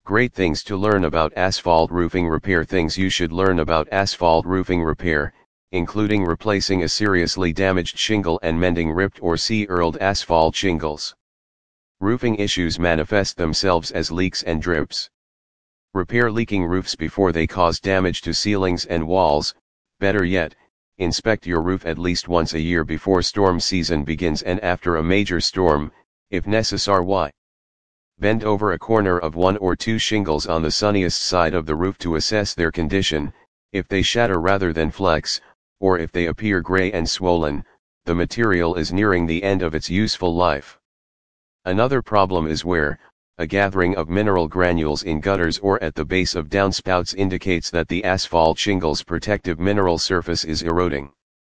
Great things to learn about asphalt roofing repair. Things you should learn about asphalt roofing repair, including replacing a seriously damaged shingle and mending ripped or sea-earled asphalt shingles. Roofing issues manifest themselves as leaks and drips. Repair leaking roofs before they cause damage to ceilings and walls. Better yet, inspect your roof at least once a year before storm season begins and after a major storm, if necessary. Bend over a corner of one or two shingles on the sunniest side of the roof to assess their condition. If they shatter rather than flex, or if they appear gray and swollen, the material is nearing the end of its useful life. Another problem is wear. A gathering of mineral granules in gutters or at the base of downspouts indicates that the asphalt shingle's protective mineral surface is eroding.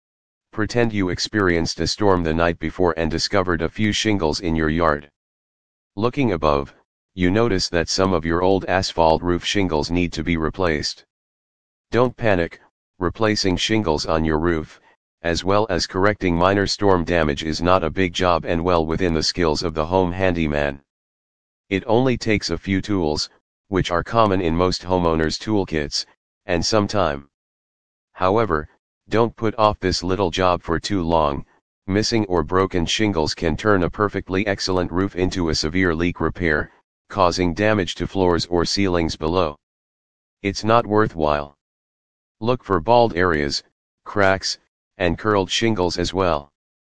Pretend you experienced a storm the night before and discovered a few shingles in your yard. Looking above, you notice that some of your old asphalt roof shingles need to be replaced. Don't panic, replacing shingles on your roof, as well as correcting minor storm damage, is not a big job and well within the skills of the home handyman. It only takes a few tools, which are common in most homeowners' toolkits, and some time. However, don't put off this little job for too long. Missing or broken shingles can turn a perfectly excellent roof into a severe leak repair, causing damage to floors or ceilings below. It's not worthwhile. Look for bald areas, cracks, and curled shingles as well.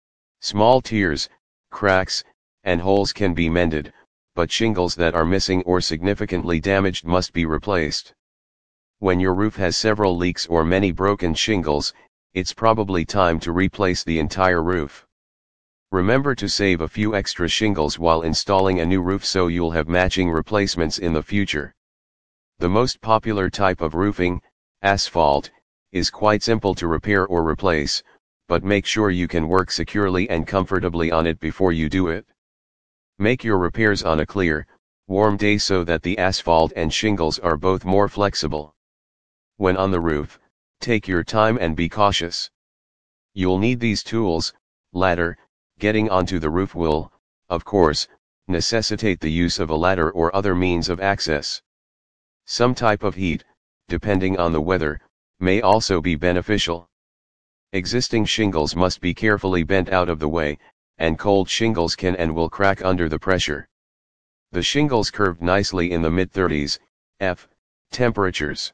Small tears, cracks, and holes can be mended, but shingles that are missing or significantly damaged must be replaced. When your roof has several leaks or many broken shingles, it's probably time to replace the entire roof. Remember to save a few extra shingles while installing a new roof so you'll have matching replacements in the future. The most popular type of roofing, asphalt, is quite simple to repair or replace, but make sure you can work securely and comfortably on it before you do it. Make your repairs on a clear, warm day so that the asphalt and shingles are both more flexible. When on the roof, take your time and be cautious. You'll need these tools. Ladder. Getting onto the roof will, of course, necessitate the use of a ladder or other means of access. Some type of heat, depending on the weather, may also be beneficial. Existing shingles must be carefully bent out of the way, and cold shingles can and will crack under the pressure. The shingles curved nicely in the mid-30s F temperatures.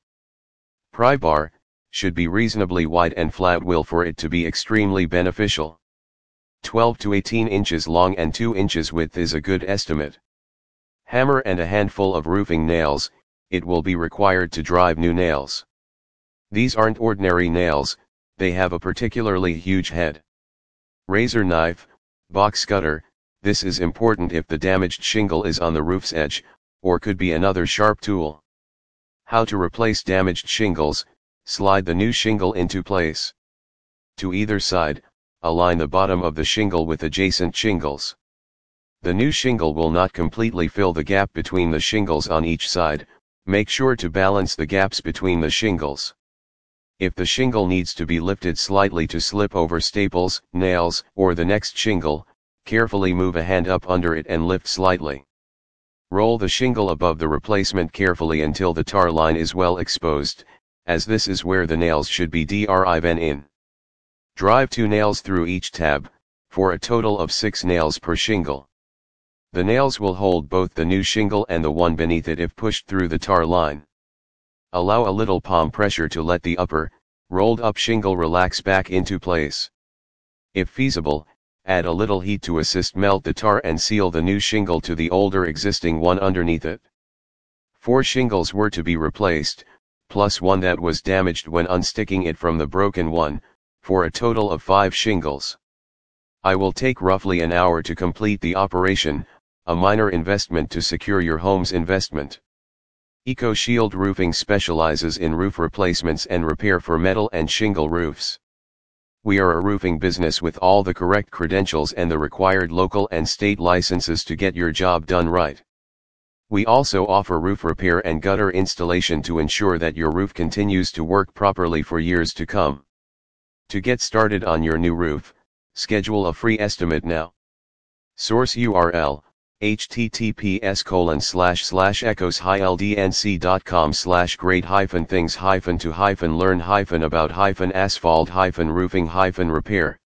Pry bar should be reasonably wide and flat will for it to be extremely beneficial. 12 to 18 inches long and 2 inches width is a good estimate. Hammer and a handful of roofing nails. It will be required to drive new nails. These aren't ordinary nails, they have a particularly huge head. Razor knife, box cutter. This is important if the damaged shingle is on the roof's edge, or could be another sharp tool. How to replace damaged shingles. Slide the new shingle into place. To either side, align the bottom of the shingle with adjacent shingles. The new shingle will not completely fill the gap between the shingles on each side. Make sure to balance the gaps between the shingles. If the shingle needs to be lifted slightly to slip over staples, nails, or the next shingle, carefully move a hand up under it and lift slightly. Roll the shingle above the replacement carefully until the tar line is well exposed, as this is where the nails should be driven in. Drive 2 nails through each tab, for a total of 6 nails per shingle. The nails will hold both the new shingle and the one beneath it if pushed through the tar line. Allow a little palm pressure to let the upper, rolled up shingle relax back into place. If feasible, add a little heat to assist melt the tar and seal the new shingle to the older existing one underneath it. 4 shingles were to be replaced, plus one that was damaged when unsticking it from the broken one, for a total of 5 shingles. I will take roughly an hour to complete the operation, a minor investment to secure your home's investment. EcoShield Roofing specializes in roof replacements and repair for metal and shingle roofs. We are a roofing business with all the correct credentials and the required local and state licenses to get your job done right. We also offer roof repair and gutter installation to ensure that your roof continues to work properly for years to come. To get started on your new roof, schedule a free estimate now. Source URL, https://echos-ldnc.com/great-things-to-learn-about-asphalt-roofing-repair